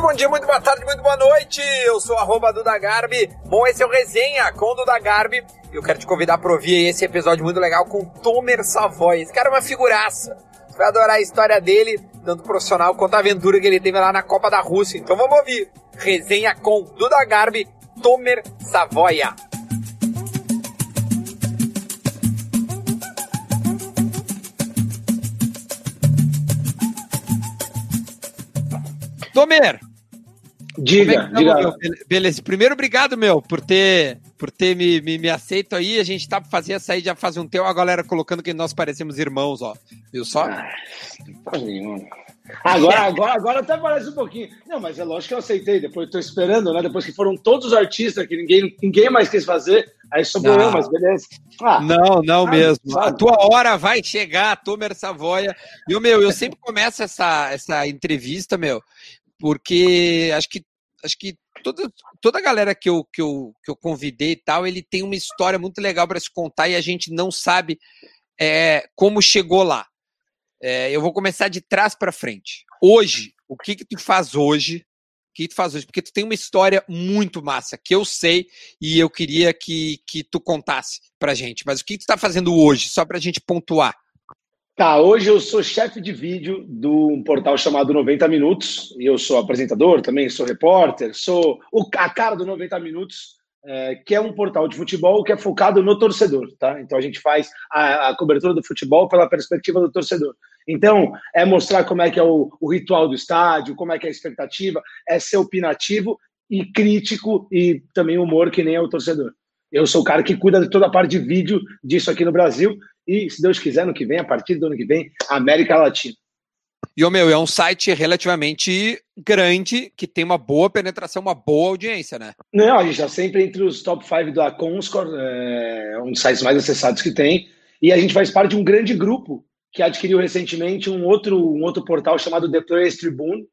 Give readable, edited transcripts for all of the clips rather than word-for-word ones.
bom dia, muito boa tarde, muito boa noite. Eu sou @Duda Garbi. Bom, esse é o Resenha com o Duda Garbi. Eu quero te convidar para ouvir esse episódio muito legal com o Tomer Savoia. Esse cara é uma figuraça. Você vai adorar a história dele, tanto profissional quanto a aventura que ele teve lá na Copa da Rússia. Então vamos ouvir. Resenha com Duda Garbi, Tomer Savoia. Tomer! Diga. Beleza. Primeiro, obrigado, por ter me aceito aí. A gente tá pra fazer essa aí já faz um tempo, a galera colocando que nós parecemos irmãos, ó. Viu só? Agora até parece um pouquinho. Não, mas é lógico que eu aceitei. Depois eu tô esperando, né? Depois que foram todos os artistas que ninguém mais quis fazer, aí sobrou eu, mas beleza. Não mesmo. Sabe? A tua hora vai chegar, Tomer Savoia. E eu sempre começo essa entrevista, porque acho que toda a galera que eu convidei e tal, ele tem uma história muito legal para se contar e a gente não sabe como chegou lá. Eu vou começar de trás para frente. Hoje, o que tu faz hoje? Porque tu tem uma história muito massa, que eu sei e eu queria que tu contasse pra gente. Mas o que tu tá fazendo hoje, só pra gente pontuar? Tá, hoje eu sou chefe de vídeo de um portal chamado 90 Minutos, e eu sou apresentador também, sou repórter, sou a cara do 90 Minutos, que é um portal de futebol que é focado no torcedor, tá? Então a gente faz a cobertura do futebol pela perspectiva do torcedor. Então, é mostrar como é que é o ritual do estádio, como é que é a expectativa, é ser opinativo e crítico e também humor que nem é o torcedor. Eu sou o cara que cuida de toda a parte de vídeo disso aqui no Brasil e, se Deus quiser, no que vem, a partir do ano que vem, América Latina. E é um site relativamente grande, que tem uma boa penetração, uma boa audiência, né? Não, a gente está sempre entre os top 5 da Comscore, um dos sites mais acessados que tem, e a gente faz parte de um grande grupo que adquiriu recentemente um outro portal chamado The Players Tribune,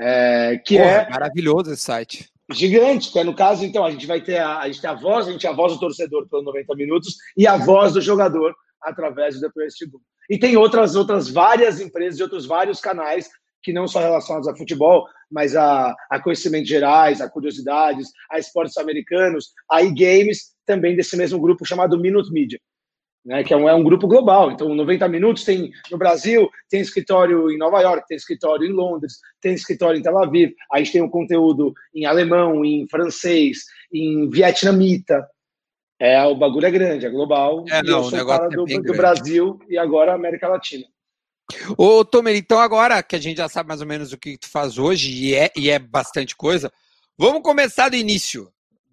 maravilhoso esse site. Gigante, que é no caso, então, a gente tem a voz do torcedor pelo 90 Minutos e a voz do jogador através do The Players Tribune. E tem outras várias empresas e outros vários canais que não são relacionados a futebol, mas a conhecimentos gerais, a curiosidades, a esportes americanos, a e-games, também desse mesmo grupo chamado Minute Media, né, que é um grupo global. Então, 90 Minutos tem no Brasil, tem escritório em Nova York, tem escritório em Londres, tem escritório em Tel Aviv, a gente tem um conteúdo em alemão, em francês, em vietnamita. O bagulho é grande, é global. E eu sou o cara do Brasil e agora América Latina. Ô, Tomer, então agora que a gente já sabe mais ou menos o que tu faz hoje, e é bastante coisa, vamos começar do início.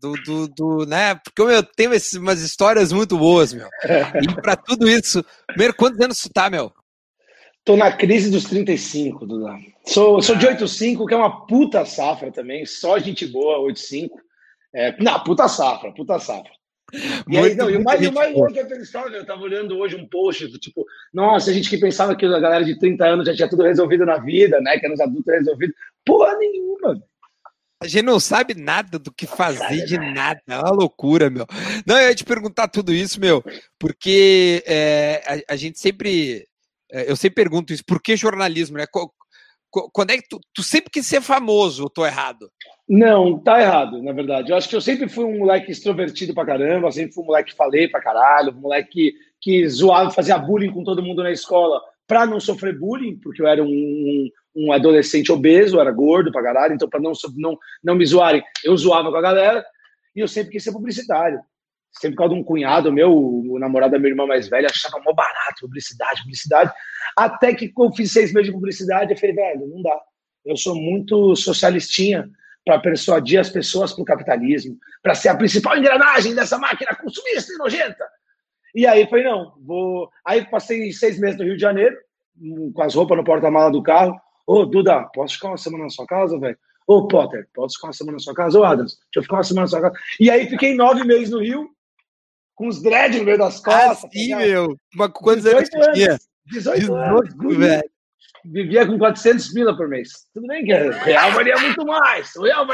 Né? Porque eu tenho umas histórias muito boas, E pra tudo isso, primeiro, quantos anos tu tá, Tô na crise dos 35, Duda. Sou de 85, que é uma puta safra também, só gente boa, 85. Puta safra. E aí, o mais louco é aquela história, eu tava olhando hoje um post, tipo, nossa, a gente que pensava que a galera de 30 anos já tinha tudo resolvido na vida, né, que eram os adultos resolvidos. Porra nenhuma. A gente não sabe nada do que fazer de nada, é uma loucura, Não, eu ia te perguntar tudo isso, porque a gente sempre, eu sempre pergunto isso, por que jornalismo, né? Quando é que tu sempre quis ser famoso, ou tô errado? Não, tá errado, na verdade. Eu acho que eu sempre fui um moleque extrovertido pra caramba, sempre fui um moleque que falei pra caralho, um moleque que zoava, fazia bullying com todo mundo na escola pra não sofrer bullying, porque eu era um adolescente obeso, era gordo pra caralho, então pra não me zoarem, eu zoava com a galera, e eu sempre quis ser publicitário. Sempre por causa de um cunhado meu, o namorado da minha irmã mais velha, achava mó barato publicidade, até que eu fiz 6 meses de publicidade, eu falei, velho, não dá. Eu sou muito socialistinha para persuadir as pessoas para o capitalismo, para ser a principal engrenagem dessa máquina consumista e nojenta. E aí falei, não, Aí passei 6 meses no Rio de Janeiro, com as roupas no porta-mala do carro. Ô, Duda, posso ficar uma semana na sua casa, velho? Ô, Potter, posso ficar uma semana na sua casa? Ô, Adams, deixa eu ficar uma semana na sua casa. E aí fiquei 9 meses no Rio, com os dread no meio das costas. Sim, Mas quantos anos você tinha? 18 anos, velho. Vivia com 400 pila por mês. Tudo bem que o real valia muito mais.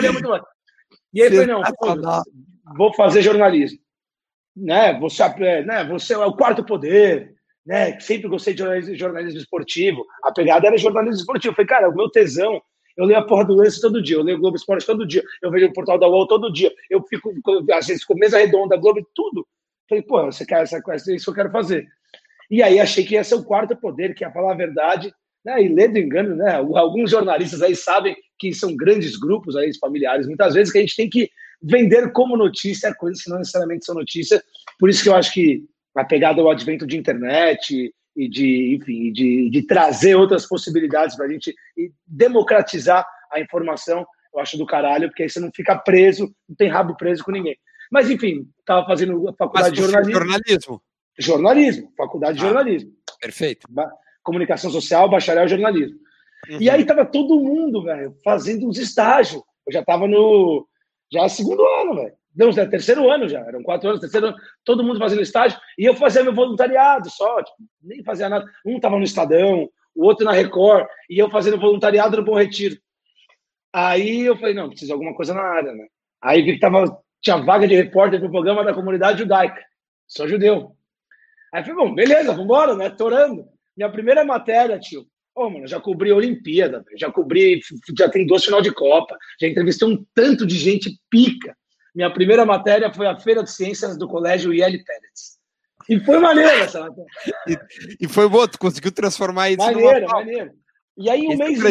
E aí falei, não, vou fazer jornalismo. Né? Você é o quarto poder. Né? Sempre gostei de jornalismo esportivo. A pegada era jornalismo esportivo. Eu falei, cara, o meu tesão Eu leio a porra do Lance todo dia, eu leio o Globo Esporte todo dia, eu vejo o portal da UOL todo dia, eu fico, às vezes, com mesa redonda, Globo, tudo. Falei, pô, você quer essa coisa, isso que eu quero fazer. E aí achei que ia ser o quarto poder, que ia falar a verdade, né? E lendo engano, né? Alguns jornalistas aí sabem que são grandes grupos aí, familiares, muitas vezes, que a gente tem que vender como notícia coisas que não necessariamente são notícia. Por isso que eu acho que a pegada do advento de internet e de trazer outras possibilidades para a gente democratizar a informação, eu acho do caralho, porque aí você não fica preso, não tem rabo preso com ninguém. Mas, enfim, estava fazendo a faculdade de jornalismo. Jornalismo, faculdade de jornalismo. Perfeito. Comunicação social, bacharel em jornalismo. Uhum. E aí estava todo mundo, velho, fazendo uns estágios. Eu já estava no segundo ano, velho. Não, terceiro ano já, eram 4 anos, terceiro ano, todo mundo fazendo estágio, e eu fazia meu voluntariado só, tipo, nem fazia nada. Um estava no Estadão, o outro na Record, e eu fazendo voluntariado no Bom Retiro. Aí eu falei, não, preciso de alguma coisa na área, né? Aí vi que tinha vaga de repórter pro programa da comunidade judaica. Sou judeu. Aí eu falei, bom, beleza, vambora, né? Torando. Minha primeira matéria, tio. Mano, já cobri Olimpíada, já tem 2 final de Copa, já entrevistei um tanto de gente pica. Minha primeira matéria foi a Feira de Ciências do Colégio IL Pérez. E foi maneiro essa matéria. E foi bom, tu conseguiu transformar isso maneiro. E aí, um mês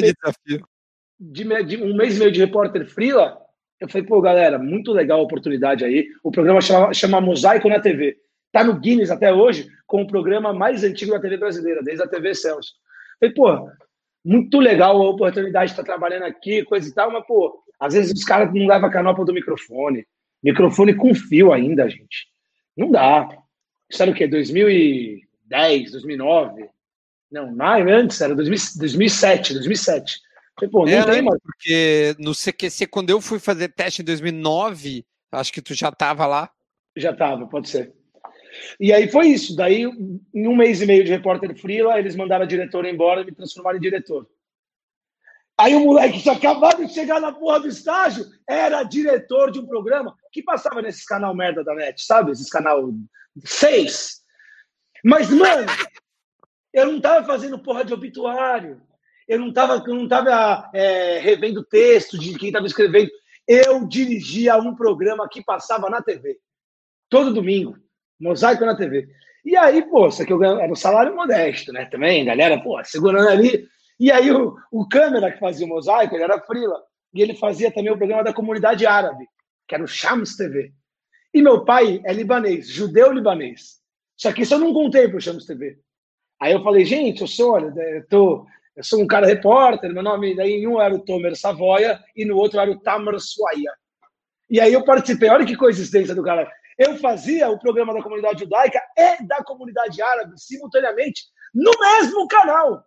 e meio de repórter freela, eu falei, pô, galera, muito legal a oportunidade aí. O programa chama Mosaico na TV. Tá no Guinness até hoje, com o programa mais antigo da TV brasileira, desde a TV Celso. Falei, pô, muito legal a oportunidade de estar trabalhando aqui, coisa e tal, mas, pô, às vezes os caras não levam a canopla do microfone. Microfone com fio ainda, gente. Não dá. Isso era o quê? 2010, 2009? Não, mais antes, era 2007. Falei, pô, não tem mais. Porque no CQC, quando eu fui fazer teste em 2009, acho que tu já estava lá. Já estava, pode ser. E aí foi isso. Daí, em 1 mês e meio de repórter freela, eles mandaram a diretora embora e me transformaram em diretor. Aí o moleque tinha acabado de chegar na porra do estágio, era diretor de um programa que passava nesses canal merda da net, sabe? Esses canal 6. Mas, mano, eu não tava fazendo porra de obituário. Eu não tava revendo texto de quem tava escrevendo. Eu dirigia um programa que passava na TV. Todo domingo. Mosaico na TV. E aí, pô, isso aqui era um salário modesto, né? Também, galera, pô, segurando ali. E aí o câmera que fazia o Mosaico, ele era freela. E ele fazia também o programa da comunidade árabe, que era o Shams TV. E meu pai é libanês, judeu-libanês. Só que isso eu não contei pro Shams TV. Aí eu falei, gente, eu sou um cara repórter, meu nome, daí em um era o Tomer Savoia e no outro era o Tamer Swaya. E aí eu participei, olha que coincidência do cara. Eu fazia o programa da comunidade judaica e da comunidade árabe simultaneamente no mesmo canal.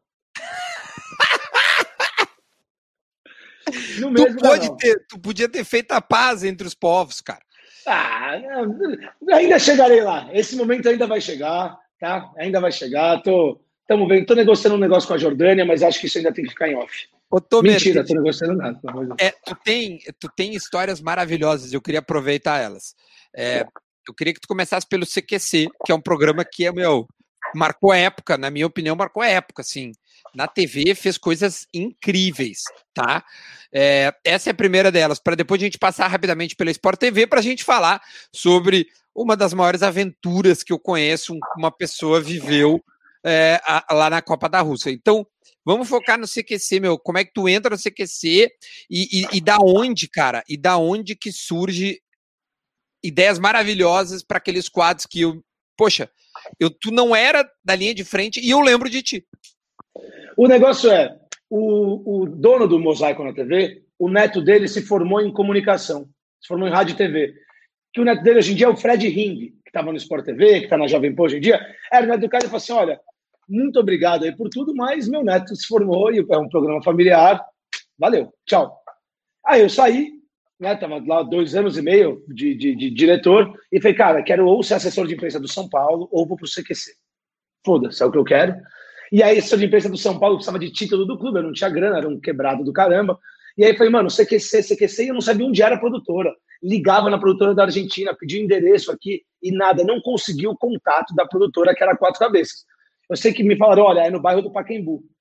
No mesmo canal. Tu podia ter feito a paz entre os povos, cara. Ainda chegarei lá. Esse momento ainda vai chegar, tá? Ainda vai chegar. Tô negociando um negócio com a Jordânia, mas acho que isso ainda tem que ficar em off. Mentira, tô negociando nada. Tu tem histórias maravilhosas, eu queria aproveitar elas. Eu queria que tu começasse pelo CQC, que é um programa que marcou época, na minha opinião, marcou época, assim. Na TV fez coisas incríveis, tá? Essa é a primeira delas, para depois a gente passar rapidamente pela Sport TV para a gente falar sobre uma das maiores aventuras que eu conheço, uma pessoa viveu lá na Copa da Rússia. Então, vamos focar no CQC, meu. Como é que tu entra no CQC e da onde, cara? E da onde que surge ideias maravilhosas para aqueles quadros que tu não era da linha de frente e eu lembro de ti. O negócio o dono do Mosaico na TV, o neto dele se formou em comunicação, se formou em rádio e TV. Que o neto dele hoje em dia é o Fred Ring, que estava no Sport TV, que está na Jovem Pan hoje em dia. Era o neto do cara e falou assim, olha, muito obrigado aí por tudo, mas meu neto se formou e é um programa familiar. Valeu, tchau. Aí eu saí, né, tava lá 2 anos e meio de diretor e falei, cara, quero ou ser assessor de imprensa do São Paulo ou vou pro CQC. Foda-se, é o que eu quero. E aí, assessor de imprensa do São Paulo precisava de título do clube, eu não tinha grana, era um quebrado do caramba. E aí falei, mano, CQC, e eu não sabia onde era a produtora. Ligava na produtora da Argentina, pedi o endereço aqui e nada, não consegui o contato da produtora, que era 4 Cabeças. Eu sei que me falaram, olha, é no bairro do Pacaembu.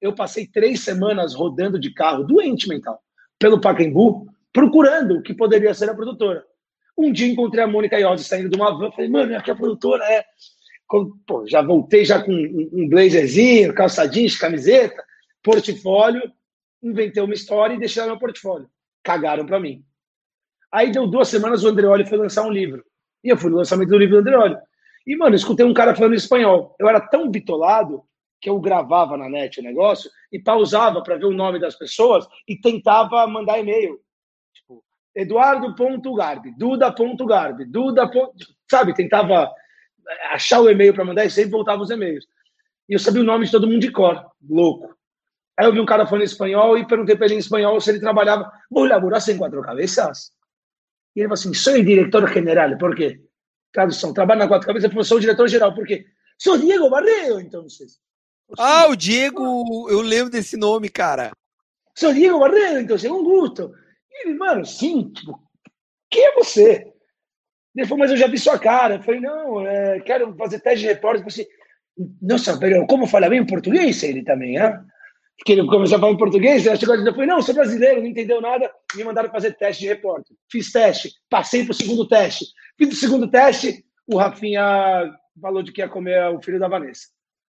eu passei 3 semanas rodando de carro, doente mental, pelo Pacaembu, procurando o que poderia ser a produtora. Um dia encontrei a Mônica Iose saindo de uma van, falei, mano, aqui é a produtora, é. Pô, já voltei já com um blazerzinho, calça jeans, camiseta, portfólio, inventei uma história e deixei lá no portfólio. Cagaram pra mim. Aí deu 2 semanas, o Andreoli foi lançar um livro. E eu fui no lançamento do livro do Andreoli. E, mano, eu escutei um cara falando espanhol. Eu era tão bitolado que eu gravava na net o negócio e pausava para ver o nome das pessoas e tentava mandar e-mail. Tipo, Eduardo.garbi, Duda.garbi, Duda. Sabe, tentava achar o e-mail para mandar e sempre voltava os e-mails. E eu sabia o nome de todo mundo de cor, louco. Aí eu vi um cara falando espanhol e perguntei para ele em espanhol se ele trabalhava. ¿Vos laburás en Cuatro Cabezas? E ele falou assim, sou diretor general. Por quê? Tradução, trabalho na Quatro Cabeças, eu sou o diretor geral. Por quê? Sou Diego Barredo, então. Ah, o Diego, eu lembro desse nome, cara. Sou Diego Barredo, então, um gosto. E ele, mano, sim, tipo, quem é você? Ele falou, mas eu já vi sua cara. Eu falei, não, quero fazer teste de repórter. Eu falei, nossa, pero como fala bem português ele também, hein? Porque ele começou a falar em português, eu falei, não, sou brasileiro, não entendeu nada, me mandaram fazer teste de repórter. Fiz teste, passei para o segundo teste. Fiz o segundo teste, o Rafinha falou de que ia comer o filho da Vanessa.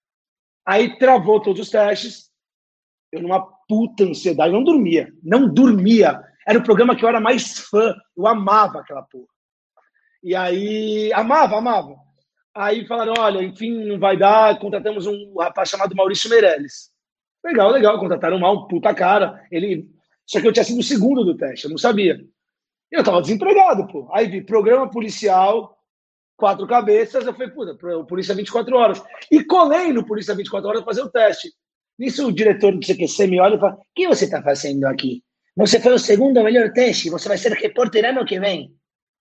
Aí travou todos os testes, eu numa puta ansiedade, não dormia. Era o programa que eu era mais fã, eu amava aquela porra. E aí, amava. Aí falaram, olha, enfim, não vai dar, contratamos um rapaz chamado Maurício Meirelles. Legal, contrataram um puta cara. Só que eu tinha sido o segundo do teste, eu não sabia. Eu tava desempregado, pô. Aí vi programa policial, 4 cabeças, eu falei, puta, Polícia 24 horas. E colei no Polícia 24 horas fazer o teste. Nisso o diretor do CQC me olha e fala, o que você tá fazendo aqui? Você foi o segundo melhor teste, você vai ser repórter ano que vem.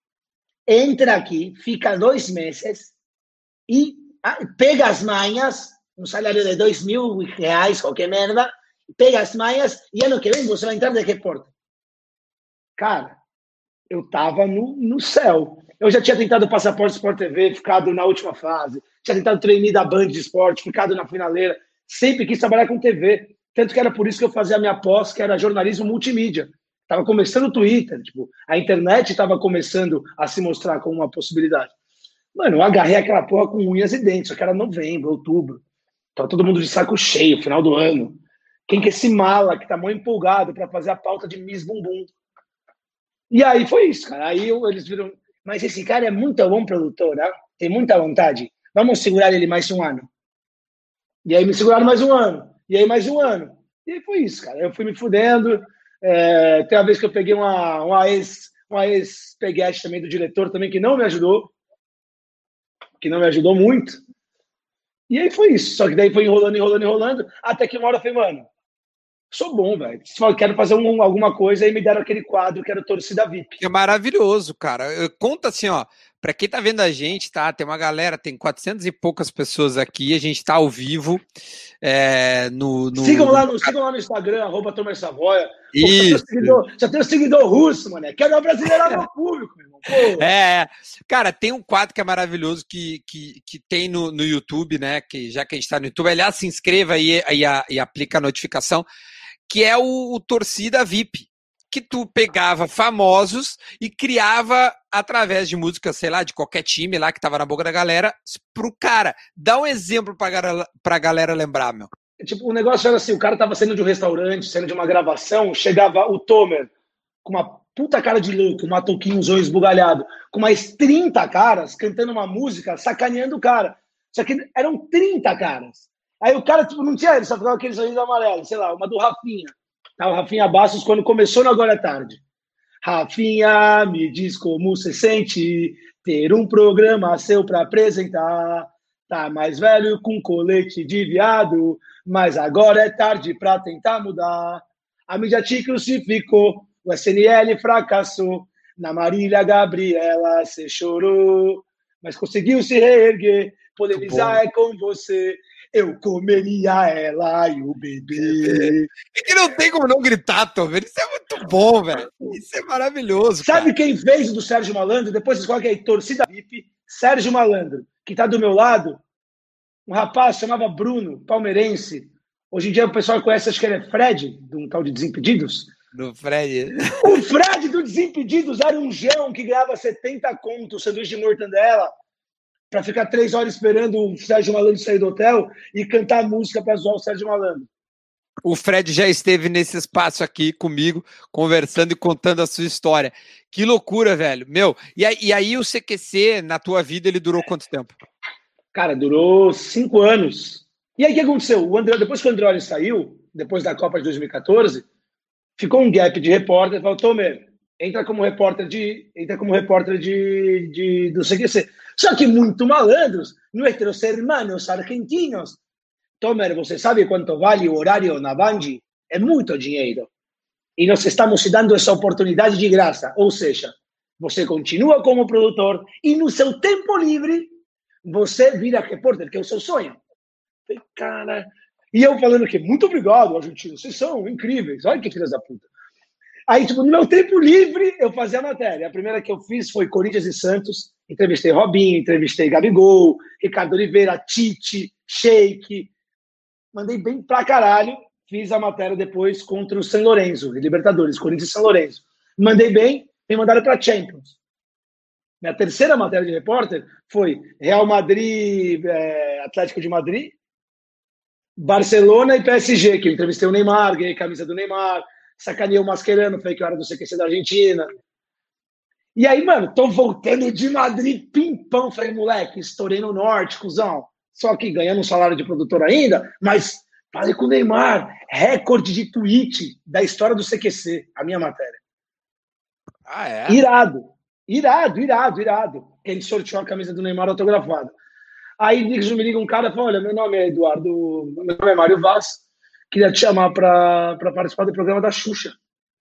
Entra aqui, fica 2 meses e pega as manhas, um salário de R$2.000, qualquer merda, pega as manhas e ano que vem você vai entrar de repórter. Cara, eu tava no céu. Eu já tinha tentado passaporte Sport TV, ficado na última fase. Tinha tentado trainee da Band de esporte, ficado na finaleira. Sempre quis trabalhar com TV. Tanto que era por isso que eu fazia a minha pós, que era jornalismo multimídia. Tava começando o Twitter. Tipo, a internet estava começando a se mostrar como uma possibilidade. Mano, eu agarrei aquela porra com unhas e dentes. Só que era novembro, outubro. Tava todo mundo de saco cheio, final do ano. Quem que é esse mala que tá mó empolgado para fazer a pauta de Miss Bumbum? E aí foi isso, cara. Aí eles viram, mas esse cara é muito bom produtor, né? Tem muita vontade. Vamos segurar ele mais um ano. E aí me seguraram mais um ano. E aí mais um ano. E aí foi isso, cara. Eu fui me fudendo. Tem uma vez que eu peguei uma ex-peguete também do diretor também, que não me ajudou. Que não me ajudou muito. E aí foi isso. Só que daí foi enrolando. Até que uma hora eu falei, mano, sou bom, velho. Quero fazer alguma coisa e me deram aquele quadro que era o Torcida VIP. É maravilhoso, cara. Conta assim, ó, pra quem tá vendo a gente, tá? Tem uma galera, tem 400 e poucas pessoas aqui, a gente tá ao vivo. Sigam lá no Instagram, @TomerSavoia. Já tem o seguidor russo, mano. Quero abrasileirar meu público, meu irmão. Cara, tem um quadro que é maravilhoso que tem no YouTube, né? Que já que a gente tá no YouTube, aliás, se inscreva aí e aplica a notificação, que é o Torcida VIP, que tu pegava famosos e criava através de música, sei lá, de qualquer time lá que tava na boca da galera, pro cara. Dá um exemplo pra galera lembrar, meu. Tipo, o negócio era assim, o cara tava saindo de um restaurante, saindo de uma gravação, chegava o Tomer com uma puta cara de louco, um matoquinho, zoio esbugalhado, com mais 30 caras cantando uma música, sacaneando o cara. Só que eram 30 caras. Aí o cara, tipo, não tinha ele, só ficava aquele sorriso amarelo, sei lá, uma do Rafinha. O Rafinha Bastos, quando começou no Agora é Tarde. Rafinha, me diz como você sente ter um programa seu para apresentar. Tá mais velho com colete de viado, mas agora é tarde para tentar mudar. A mídia te crucificou, o SNL fracassou. Na Marília Gabriela você chorou, mas conseguiu se reerguer. Polemizar é com você. Eu comeria ela e o bebê. É que não tem como não gritar, Tomer. Isso é muito bom, velho. Isso é maravilhoso. Sabe quem fez o do Sérgio Malandro? Depois vocês colocam aí, Torcida VIP, Sérgio Malandro, que tá do meu lado. Um rapaz chamava Bruno, palmeirense. Hoje em dia o pessoal conhece, acho que ele é Fred, de um tal de Desimpedidos. Do Fred. O Fred do Desimpedidos era um João que ganhava 70 contos, sanduíche de mortandela, para ficar 3 horas esperando o Sérgio Malandro sair do hotel e cantar música para zoar o Sérgio Malandro. O Fred já esteve nesse espaço aqui comigo, conversando e contando a sua história. Que loucura, velho. Meu, e aí o CQC, na tua vida, ele durou quanto tempo? Cara, durou 5 anos. E aí o que aconteceu? Depois que o Andreoli saiu, depois da Copa de 2014, ficou um gap de repórter, falou, Tomer, entra como repórter do CQC. Só que muito malandros, nuestros hermanos argentinos. Tomer, você sabe quanto vale o horário na Band? É muito dinheiro. E nós estamos te dando essa oportunidade de graça. Ou seja, você continua como produtor e no seu tempo livre você vira repórter, que é o seu sonho. Falei, cara... E eu falando que muito obrigado, argentino, vocês são incríveis. Olha que filhas da puta. Aí, tipo, no meu tempo livre, eu fazia a matéria. A primeira que eu fiz foi Corinthians e Santos. Entrevistei Robinho, entrevistei Gabigol, Ricardo Oliveira, Tite, Sheik. Mandei bem pra caralho. Fiz a matéria depois contra o San Lorenzo, Libertadores, Corinthians e San Lorenzo. Mandei bem, me mandaram pra Champions. Minha terceira matéria de repórter foi Real Madrid, Atlético de Madrid, Barcelona e PSG, que eu entrevistei o Neymar, ganhei camisa do Neymar, sacaneei o Mascherano, falei que eu era do CQC da Argentina. E aí, mano, tô voltando de Madrid, pimpão, falei, moleque, estourei no norte, cuzão. Só que ganhando um salário de produtor ainda, mas falei com o Neymar, recorde de tweet da história do CQC, a minha matéria. Ah, é? Irado. Ele sorteou a camisa do Neymar autografada. Aí me liga um cara e fala, olha, meu nome é Eduardo, meu nome é Mário Vaz, queria te chamar para participar do programa da Xuxa.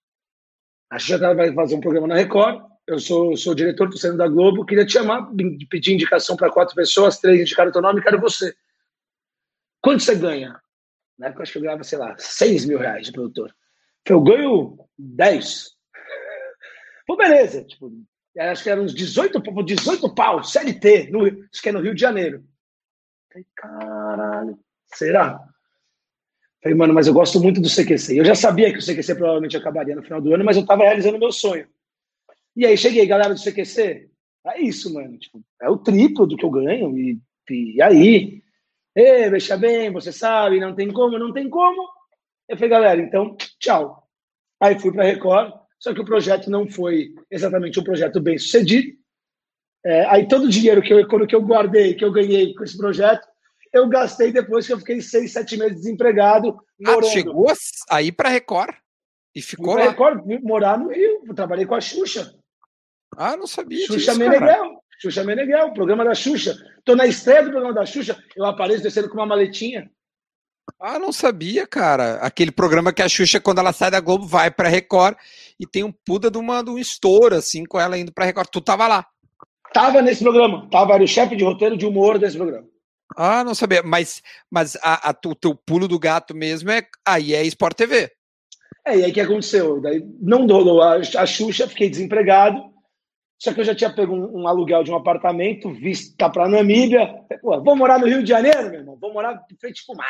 A Xuxa vai fazer um programa na Record, eu sou diretor do Centro da Globo, queria te chamar, pedir indicação para 4 pessoas, 3 indicaram o teu nome, quero você. Quanto você ganha? Na época eu acho que eu ganhava, sei lá, 6 mil reais de produtor. Eu ganho 10. Pô, beleza, tipo, acho que eram uns 18 pau, CLT, acho que é no Rio de Janeiro. Falei, caralho, será? Falei, mano, mas eu gosto muito do CQC. Eu já sabia que o CQC provavelmente acabaria no final do ano, mas eu tava realizando meu sonho. E aí, cheguei, galera do CQC, é isso, mano, tipo, é o triplo do que eu ganho, e aí? Veja bem, você sabe, não tem como. Eu falei, galera, então, tchau. Aí fui pra Record, só que o projeto não foi exatamente um projeto bem sucedido. Aí todo o dinheiro que eu guardei, que eu ganhei com esse projeto, eu gastei depois que eu fiquei 6, 7 meses desempregado. Morando. Chegou aí pra Record e ficou lá? Record, morar no Rio, eu trabalhei com a Xuxa. Ah, não sabia Xuxa disso, Meneghel, Xuxa Meneghel, programa da Xuxa. Tô na estreia do programa da Xuxa, eu apareço descendo com uma maletinha. Ah, não sabia, cara. Aquele programa que a Xuxa, quando ela sai da Globo, vai pra Record e tem um puta de um estouro, assim, com ela indo pra Record. Tu tava lá? Tava nesse programa. Era o chefe de roteiro de humor desse programa. Ah, não sabia. Mas o teu pulo do gato mesmo aí é Sport TV. E aí o que aconteceu? Daí não rolou a Xuxa, fiquei desempregado. Só que eu já tinha pego um aluguel de um apartamento, vista pra Namíbia. Pô, vou morar no Rio de Janeiro, meu irmão. Vou morar de frente pro mar.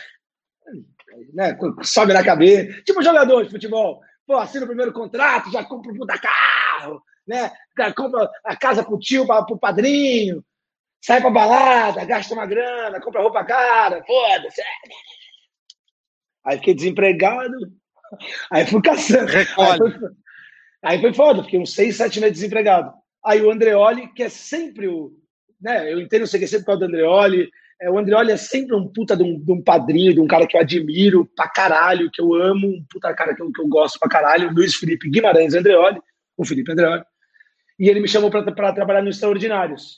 Né? Sobe na cabeça. Tipo jogador de futebol. Pô, assina o primeiro contrato, já compra um puta carro, né? Compra a casa pro tio, pro padrinho, sai pra balada, gasta uma grana, compra roupa cara, foda-se. Aí fiquei desempregado, aí fui caçando. Aí foi foda, fiquei uns 6, 7 meses desempregado. Aí o Andreoli, que é sempre o... Né, eu entendo o CQC por causa do Andreoli. O Andreoli é sempre um puta de um padrinho, de um cara que eu admiro pra caralho, que eu amo, um puta cara que eu gosto pra caralho, Luiz Felipe Guimarães Andreoli, o Felipe Andreoli. E ele me chamou pra trabalhar no Extraordinários.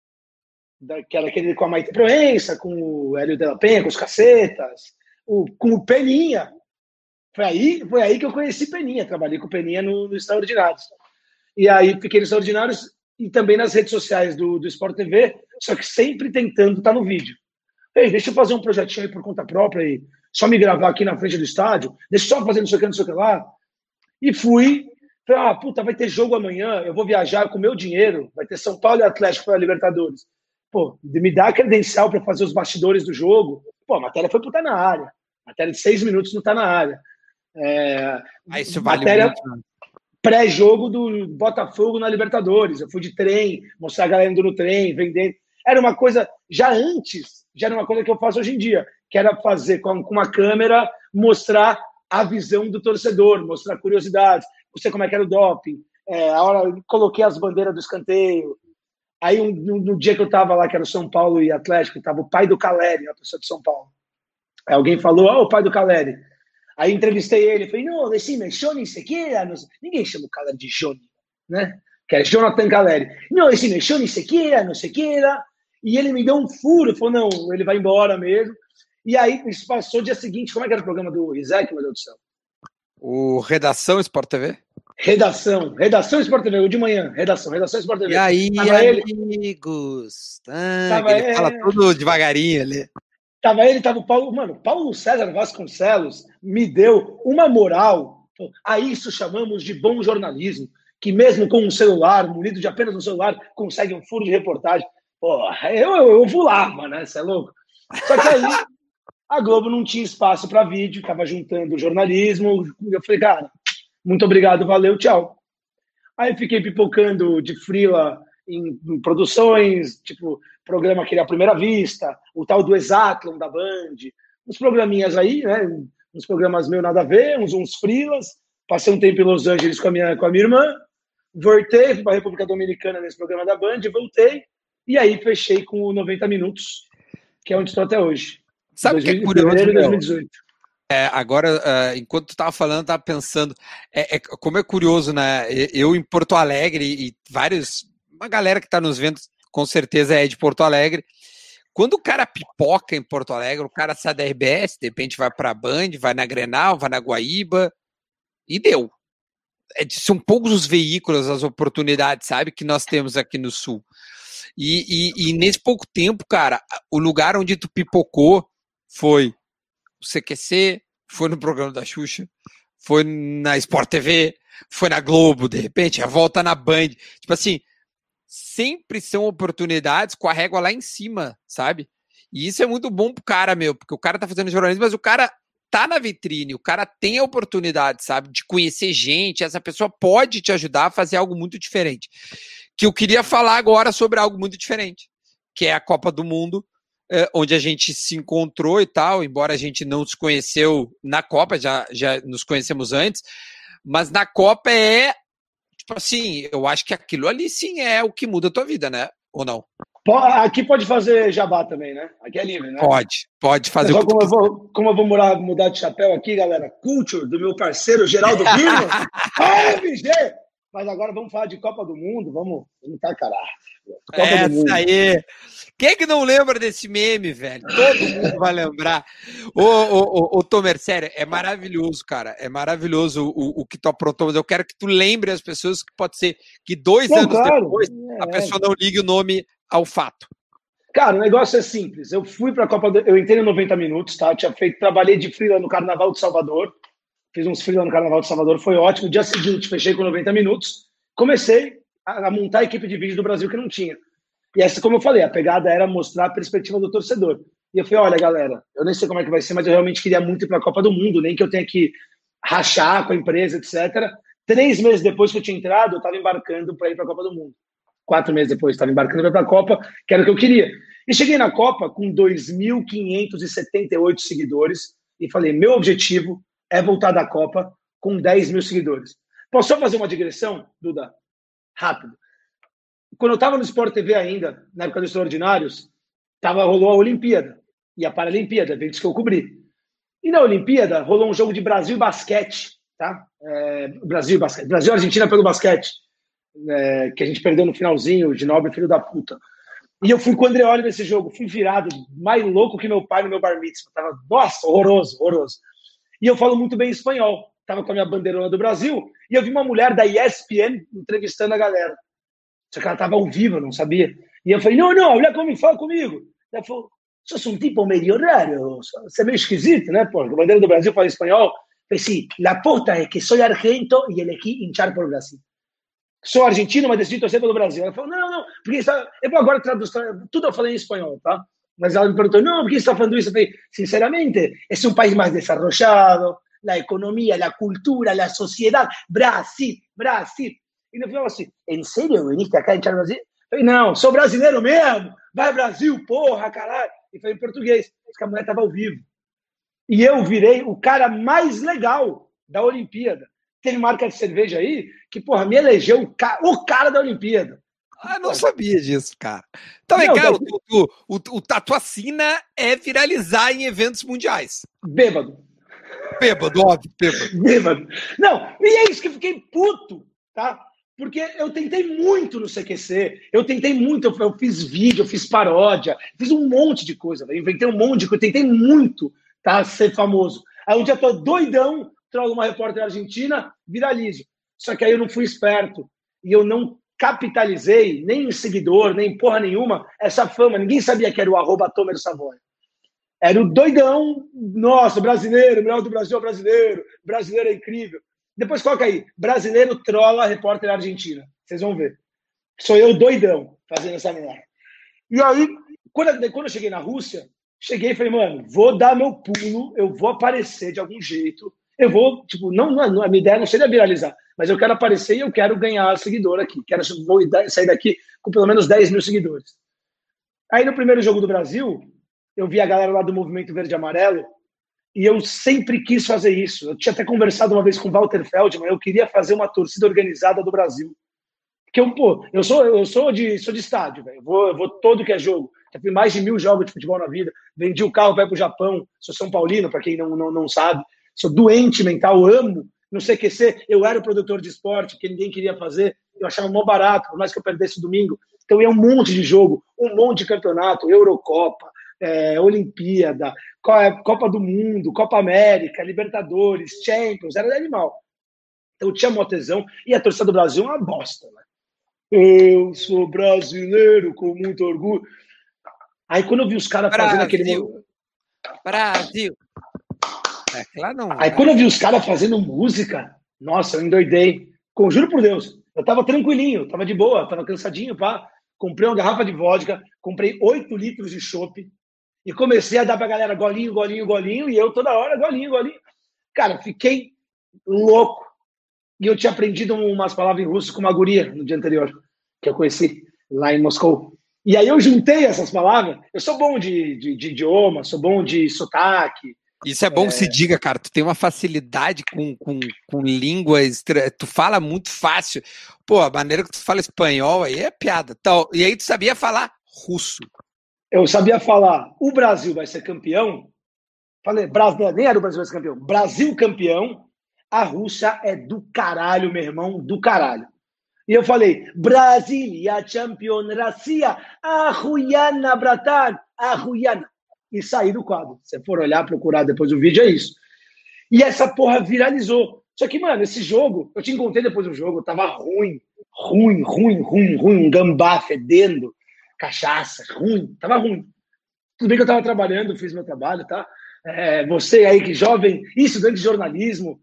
Que era aquele com a Maite Proença, com o Hélio de la Penha, com os Cacetas, com o Peninha. Foi aí que eu conheci Peninha, trabalhei com o Peninha no Extraordinários. E aí fiquei no Extraordinários e também nas redes sociais do Sport TV, só que sempre tentando estar no vídeo. Ei, deixa eu fazer um projetinho aí por conta própria, aí, só me gravar aqui na frente do estádio, deixa eu só fazer não sei o que lá. E fui, falei, puta, vai ter jogo amanhã, eu vou viajar com o meu dinheiro, vai ter São Paulo e Atlético para a Libertadores. Pô, me dá a credencial para fazer os bastidores do jogo. Pô, a matéria foi puta na área. Matéria de 6 minutos não tá na área. Isso vale matéria muito, né? Pré-jogo do Botafogo na Libertadores. Eu fui de trem, mostrar a galera indo no trem, vendendo. Era uma coisa, já era uma coisa que eu faço hoje em dia, que era fazer com uma câmera, mostrar a visão do torcedor, mostrar curiosidades, você como é que era o doping, a hora eu coloquei as bandeiras do escanteio. Aí no dia que eu tava lá, que era São Paulo e Atlético, tava o pai do Caleri, a pessoa de São Paulo. Aí alguém falou, o pai do Caleri. Aí entrevistei ele, falei, não, decime, Johnny Sequeira, ninguém chama o Caleri de Johnny, né? Que é Jonathan Caleri. Não, decime, Johnny Sequeira, não Sequeira. E ele me deu um furo, falou, não, ele vai embora mesmo. E aí, isso passou dia seguinte, como é que era o programa do Isaac, meu Deus do céu? O Redação Sport TV? Redação Sport TV, o de manhã, Redação Sport TV. E aí, amigos? Ele fala tudo devagarinho ali. Tava o Paulo, Paulo César Vasconcelos me deu uma moral. A isso chamamos de bom jornalismo, que mesmo com um celular, munido de apenas um celular, consegue um furo de reportagem. Porra, eu vou lá, mano, você é louco. Só que aí a Globo não tinha espaço para vídeo, tava juntando jornalismo. Eu falei, cara, muito obrigado, valeu, tchau. Aí fiquei pipocando de freela em produções, tipo, programa que era a Primeira Vista, o tal do Exatlon da Band, uns programinhas aí, né? Uns programas meio nada a ver, uns freelas. Passei um tempo em Los Angeles com a minha irmã, voltei, fui para a República Dominicana nesse programa da Band, voltei, e aí fechei com o 90 Minutos, que é onde estou até hoje. Sabe o que é curioso, de 2018. Agora, enquanto tu estava falando, eu estava pensando, como é curioso, né? Eu em Porto Alegre e uma galera que está nos vendo, com certeza é de Porto Alegre. Quando o cara pipoca em Porto Alegre, o cara sai da RBS, de repente vai para a Band, vai na Grenal, vai na Guaíba, e deu. São poucos os veículos, as oportunidades, sabe, que nós temos aqui no Sul. E nesse pouco tempo, cara, o lugar onde tu pipocou foi o CQC, foi no programa da Xuxa, foi na Sport TV, foi na Globo, de repente, a volta na Band. Tipo assim, sempre são oportunidades com a régua lá em cima, sabe? E isso é muito bom pro cara, porque o cara tá fazendo jornalismo, mas o cara tá na vitrine, o cara tem a oportunidade, sabe, de conhecer gente, essa pessoa pode te ajudar a fazer algo muito diferente. Que eu queria falar agora sobre algo muito diferente, que é a Copa do Mundo, onde a gente se encontrou e tal, embora a gente não se conheceu na Copa, já nos conhecemos antes, mas na Copa tipo assim, eu acho que aquilo ali sim é o que muda a tua vida, né? Ou não? Aqui pode fazer jabá também, né? Aqui é livre, né? Pode fazer o que tu quiser. Como eu vou mudar de chapéu aqui, galera, Culture, do meu parceiro Geraldo Birman. MG! Mas agora vamos falar de Copa do Mundo, vamos tá caralho. Copa do Mundo. Aí. Quem é que não lembra desse meme, velho? Todo mundo vai lembrar. Ô Tomer, sério, é maravilhoso, cara. É maravilhoso o que tu aprontou, mas eu quero que tu lembre as pessoas que pode ser que 2 anos depois a pessoa não ligue o nome ao fato. Cara, o negócio é simples. Eu fui pra Copa do... Eu entrei em 90 minutos, tá? Trabalhei de freela no Carnaval de Salvador. Fiz uns freela no Carnaval de Salvador, foi ótimo. No dia seguinte, fechei com 90 minutos. Comecei a montar a equipe de vídeo do Brasil que não tinha. E essa, como eu falei, a pegada era mostrar a perspectiva do torcedor. E eu falei, olha, galera, eu nem sei como é que vai ser, mas eu realmente queria muito ir para a Copa do Mundo, nem que eu tenha que rachar com a empresa, etc. 3 meses depois que eu tinha entrado, eu estava embarcando para ir para a Copa do Mundo. 4 meses depois, estava embarcando para a Copa, que era o que eu queria. E cheguei na Copa com 2.578 seguidores e falei, meu objetivo é voltar da Copa com 10 mil seguidores. Posso só fazer uma digressão, Duda? Rápido. Quando eu estava no Sport TV ainda, na época dos Extraordinários, rolou a Olimpíada e a Paralimpíada, eventos que eu cobri. E na Olimpíada rolou um jogo de Brasil e basquete, tá? Brasil e Argentina pelo basquete, que a gente perdeu no finalzinho, de Nobre, filho da puta. E eu fui com o Andreoli nesse jogo, fui virado, mais louco que meu pai no meu bar mitzvah. Nossa, horroroso. E eu falo muito bem espanhol. Tava com a minha bandeirona do Brasil e eu vi uma mulher da ESPN entrevistando a galera. Só que ela estava ao vivo, eu não sabia. E eu falei, não, fala comigo. Ela falou, sos um tipo meio raro, você é meio esquisito, né? Pô, a bandeira do Brasil fala espanhol. Eu falei, sim, la aposta é que sou argento e elegí hinchar por Brasil. Sou argentino, mas decidi torcer pelo Brasil. Ela falou, não, porque eu vou agora traduzir, tudo eu falei em espanhol, tá? Mas ela me perguntou, não, por que você está falando isso? Eu falei, sinceramente, é um país mais desarrollado, a economia, a cultura, a sociedade, Brasil, Brasil. E ele falou assim, em sério, viniste acá a echar no Brasil? Eu falei, não, sou brasileiro mesmo, vai Brasil, porra, caralho. E falei em português, porque a mulher estava ao vivo. E eu virei o cara mais legal da Olimpíada. Tem marca de cerveja aí que, porra, me elegeu o cara da Olimpíada. Ah, não sabia disso, cara. Então, vem cá, a tua sina é viralizar em eventos mundiais. Bêbado. Bêbado, óbvio, bêbado. Bêbado. Não, e é isso que eu fiquei puto, tá? Porque eu tentei muito no CQC, eu tentei muito, eu fiz vídeo, eu fiz paródia, fiz um monte de coisa, eu inventei um monte de coisa, eu tentei muito, tá, ser famoso. Aí um dia eu tô doidão, trago uma repórter argentina, viralizo. Só que aí eu não fui esperto e eu não capitalizei, nem em seguidor, nem porra nenhuma, essa fama. Ninguém sabia que era o @TomerSavoia. Era o doidão, nossa, brasileiro, melhor do Brasil, brasileiro é incrível. Depois coloca aí, brasileiro trola repórter argentina. Vocês vão ver. Sou eu doidão fazendo essa merda. E aí, quando eu cheguei na Rússia, cheguei e falei, mano, vou dar meu pulo, eu vou aparecer de algum jeito. Eu vou, tipo, não, a minha ideia não seria viralizar, mas eu quero aparecer e eu quero ganhar seguidor aqui. Vou sair daqui com pelo menos 10 mil seguidores. Aí no primeiro jogo do Brasil, eu vi a galera lá do Movimento Verde e Amarelo e eu sempre quis fazer isso. Eu tinha até conversado uma vez com o Walter Feldman, eu queria fazer uma torcida organizada do Brasil. Porque eu sou de estádio, velho. Eu vou todo que é jogo. Já fui mais de 1000 jogos de futebol na vida. Vendi o carro, vai pro Japão. Sou São Paulino, para quem não sabe. Sou doente mental, amo. No CQC, eu era o produtor de esporte, que ninguém queria fazer. Eu achava mó barato, por mais que eu perdesse domingo. Então ia um monte de jogo, um monte de campeonato, Eurocopa, Olimpíada, Copa do Mundo, Copa América, Libertadores, Champions, era animal. Então eu tinha mó tesão. E a torcida do Brasil é uma bosta, né? Eu sou brasileiro com muito orgulho. Aí quando eu vi os caras fazendo aquele... Brasil! Claro não. Aí quando eu vi os caras fazendo música, nossa, eu endoidei. Juro por Deus, eu tava tranquilinho, tava de boa, tava cansadinho, pá. Comprei uma garrafa de vodka, comprei 8 litros de chopp e comecei a dar pra galera golinho, golinho, golinho, e eu toda hora golinho, golinho. Cara, fiquei louco. E eu tinha aprendido umas palavras em russo com uma guria no dia anterior, que eu conheci lá em Moscou. E aí eu juntei essas palavras. Eu sou bom de idioma, sou bom de sotaque. Isso é bom que se diga, cara. Tu tem uma facilidade com línguas, tu fala muito fácil. Pô, a maneira que tu fala espanhol aí é piada. Então, e aí tu sabia falar russo. Eu sabia falar, o Brasil vai ser campeão. Falei, nem era o Brasil vai ser campeão. Brasil campeão. A Rússia é do caralho, meu irmão, do caralho. E eu falei, Brasília, champion, Rússia, Ahuiana, bratan, Ahuiana. E saí do quadro. Se você for olhar, procurar depois o vídeo, é isso. E essa porra viralizou. Só que, mano, esse jogo, eu te encontrei depois do jogo, tava ruim, um gambá fedendo, cachaça, tava ruim. Tudo bem que eu tava trabalhando, fiz meu trabalho, tá? Você aí que jovem, estudante de jornalismo,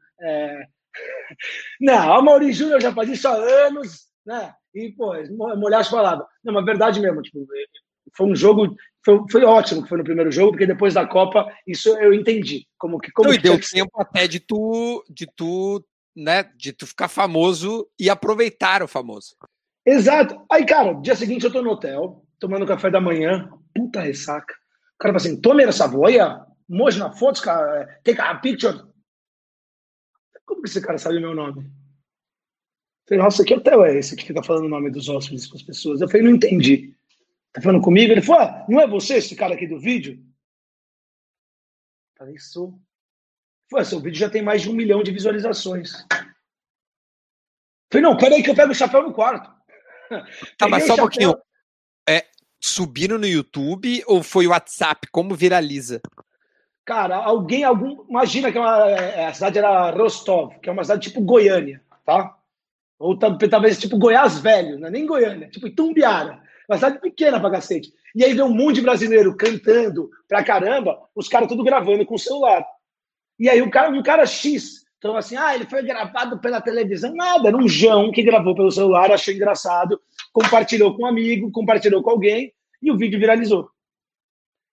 não, a Mauri Júnior já fazia isso há anos, né? E, pô, molhar as palavras. Não, mas verdade mesmo, tipo, foi um jogo, foi ótimo que foi no primeiro jogo, porque depois da Copa, isso eu entendi. Como e deu tempo até de tu ficar famoso e aproveitar o famoso. Exato. Aí, cara, dia seguinte eu tô no hotel, tomando café da manhã, puta ressaca. O cara fala assim, TomerSavoia, можно фотка, take a picture. Como que esse cara sabe o meu nome? Eu falei, nossa, que hotel é esse que fica falando o nome dos hóspedes com as pessoas? Eu falei, não entendi. Tá falando comigo? Ele falou, não é você esse cara aqui do vídeo? Eu falei, sou. Seu vídeo já tem mais de 1 milhão de visualizações. Eu falei, não, peraí que eu pego o chapéu no quarto. Tá, mas só um pouquinho. Subiram no YouTube ou foi o WhatsApp? Como viraliza? Cara, imagina que a cidade era Rostov, que é uma cidade tipo Goiânia, tá? Ou talvez tipo Goiás Velho, não é nem Goiânia, tipo Itumbiara. Uma cidade pequena pra cacete. E aí vem um monte de brasileiro cantando pra caramba, os caras tudo gravando com o celular. E aí um cara X, então assim, ele foi gravado pela televisão. Nada, era um João que gravou pelo celular, achou engraçado, compartilhou com um amigo, compartilhou com alguém, e o vídeo viralizou.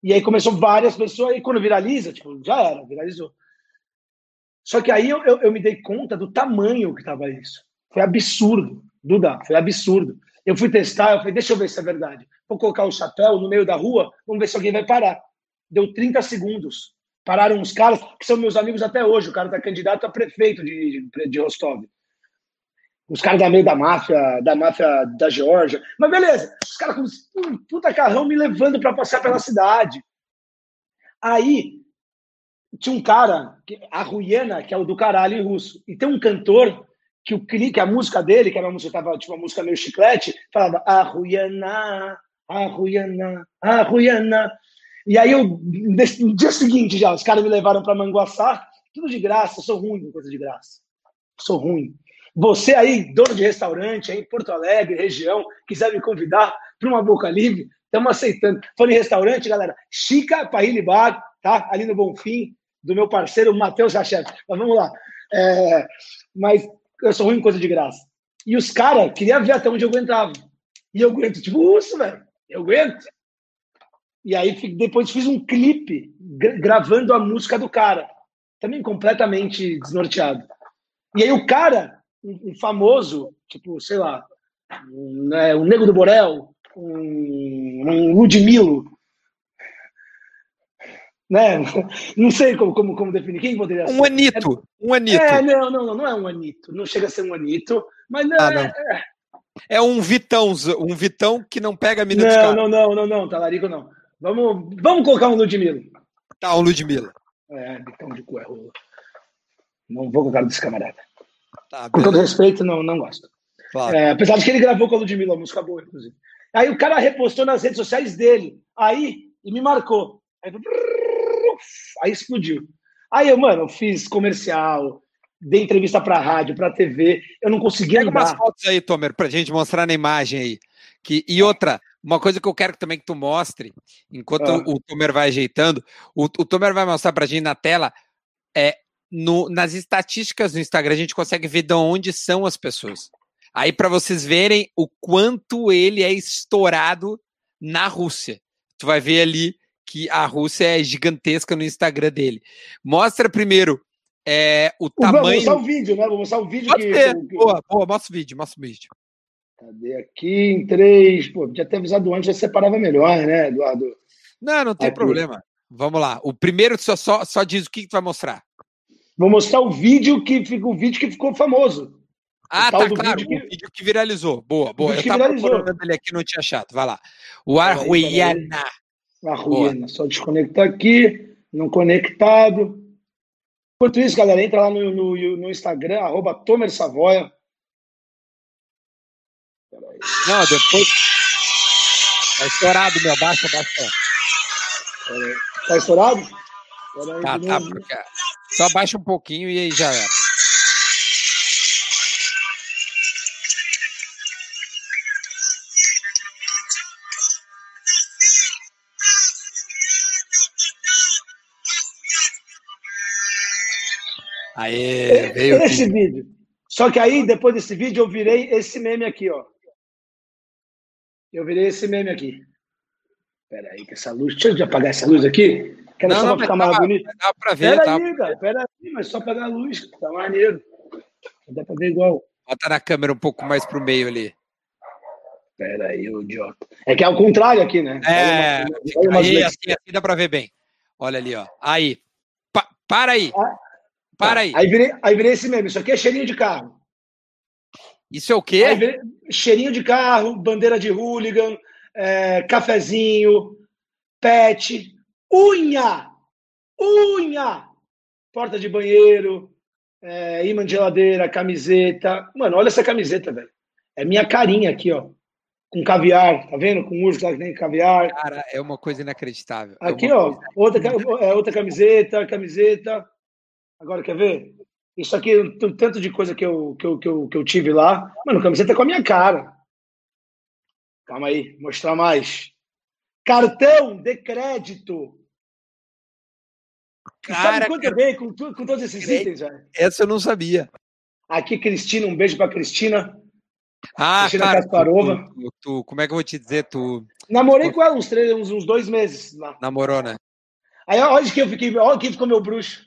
E aí começou várias pessoas, e quando viraliza, tipo, já era, viralizou. Só que aí eu me dei conta do tamanho que tava isso. Foi absurdo, Duda, foi absurdo. Eu fui testar, eu falei, deixa eu ver se é verdade. Vou colocar o chapéu no meio da rua, vamos ver se alguém vai parar. Deu 30 segundos. Pararam uns caras, que são meus amigos até hoje. O cara tá candidato a prefeito de Rostov. Os caras da meio da máfia da Geórgia. Mas beleza, os caras com um puta carrão me levando para passar pela cidade. Aí, tinha um cara, a Ruiena, que é o do caralho em russo. E tem um cantor que o clique, a música dele, que era uma música, tava, tipo, uma música meio chiclete, falava a Ruiena, a Ruiena, a Ruiena. E aí, no dia seguinte já, os caras me levaram para Manguaçá, tudo de graça, eu sou ruim com coisa de graça. Sou ruim. Você aí, dono de restaurante, aí em Porto Alegre, região, quiser me convidar para uma boca livre, estamos aceitando. Falando em restaurante, galera, Chica Parrilli Bar, tá? Ali no Bonfim, do meu parceiro Matheus Rachef. Mas vamos lá. Mas eu sou ruim em coisa de graça. E os caras queriam ver até onde eu aguentava. E eu aguento, tipo, urso, velho. Eu aguento. E aí depois fiz um clipe gravando a música do cara. Também completamente desnorteado. E aí o cara, um famoso, tipo, sei lá, um Nego do Borel, um Ludmilo, né? Não sei como definir. Quem poderia ser? Um Anitta. Um Anitta. Não é um Anitta. Não chega a ser um Anitta, mas não, não. É um Vitão que não pega a mina dos caras. Não, talarico não. Vamos colocar um Ludmilo. Tá, um Ludmilo. Vitão de cu é rolo. Não vou com o cara desse camarada. Tá, com todo respeito, não gosto. Claro. Apesar de que ele gravou com a Ludmilla, uma música boa, inclusive. Aí o cara repostou nas redes sociais dele. E me marcou. Aí explodiu. Aí eu fiz comercial, dei entrevista pra rádio, pra TV. Eu não conseguia andar. Pega umas fotos aí, Tomer, pra gente mostrar na imagem aí. E outra, uma coisa que eu quero também que tu mostre, enquanto o Tomer vai ajeitando, o Tomer vai mostrar pra gente na tela, nas estatísticas do Instagram, a gente consegue ver de onde são as pessoas. Aí, para vocês verem o quanto ele é estourado na Rússia. Tu vai ver ali que a Rússia é gigantesca no Instagram dele. Mostra primeiro o tamanho... Vou mostrar o vídeo, né? Vou mostrar o vídeo Boa, mostra o vídeo. Cadê aqui? Em 3... Pô, podia ter avisado antes, já separava melhor, né, Eduardo? Não tem problema. Vamos lá. O primeiro só diz o que tu vai mostrar. Vou mostrar o vídeo que ficou famoso. Tá, claro. O vídeo que viralizou. Boa. Eu tava procurando ele aqui, não tinha achado. Vai lá. O Arruiana. Arruiana. Só desconectar aqui. Não conectado. Enquanto isso, galera, entra lá no Instagram, @TomerSavoia. Não, depois... Tá estourado, meu. Baixa. Tá estourado? Tá. Porque... Só baixa um pouquinho e aí já era. Aê, veio esse vídeo. Só que aí, depois desse vídeo, eu virei esse meme aqui, ó. Pera aí, que essa luz... Deixa eu apagar essa luz aqui. Quero só pra ficar mais bonito. Dá pra ver, Pera aí, mas só apagar a luz. Tá maneiro. Dá pra ver igual. Bota na câmera um pouco mais pro meio ali. Pera aí, ô idiota. É que é ao contrário aqui, né? Aí, assim dá pra ver bem. Olha ali, ó. Aí. Para aí. Para aí. Aí virei esse meme. Isso aqui é cheirinho de carro. Isso é o quê? Cheirinho de carro, bandeira de hooligan, cafezinho, pet, unha, porta de banheiro, imã de geladeira, camiseta. Mano, olha essa camiseta, velho. É minha carinha aqui, ó. Com caviar, tá vendo? Com urso lá que tem caviar. Cara, é uma coisa inacreditável. Aqui, ó, outra camiseta. Agora, quer ver? Isso aqui, tanto de coisa que eu tive lá. Mano, camiseta com a minha cara. Calma aí, mostrar mais. Cartão de crédito. Cara, sabe quanto bem com todos esses itens, velho? Essa eu não sabia. Aqui, Cristina, um beijo pra Cristina. Ah, Cristina cara, Kasparova. como é que eu vou te dizer? Tu Namorei com ela uns 2 meses lá. namorou, né? Aí olha que eu fiquei, olha quem ficou meu bruxo.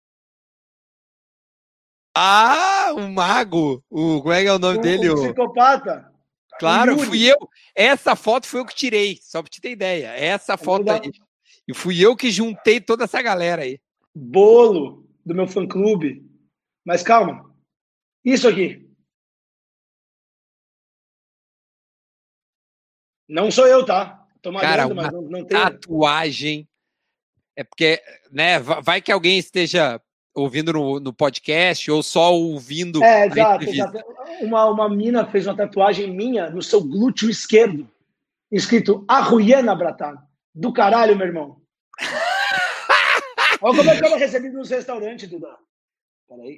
Ah, o mago! Como é que é o nome dele? O psicopata. Claro, fui eu. Essa foto foi eu que tirei, só pra te ter ideia. Essa foto aí. E fui eu que juntei toda essa galera aí. Bolo do meu fã-clube. Mas calma. Isso aqui. Não sou eu, tá? Tô malhando, Cara, mas não tem. tatuagem. É porque, né, vai que alguém esteja ouvindo no podcast ou só ouvindo a Exato. entrevista. Uma mina fez uma tatuagem minha no seu glúteo esquerdo, escrito Arruiana, Bratan. Do caralho, meu irmão. Olha como é que eu recebi nos restaurantes, Duda. Peraí.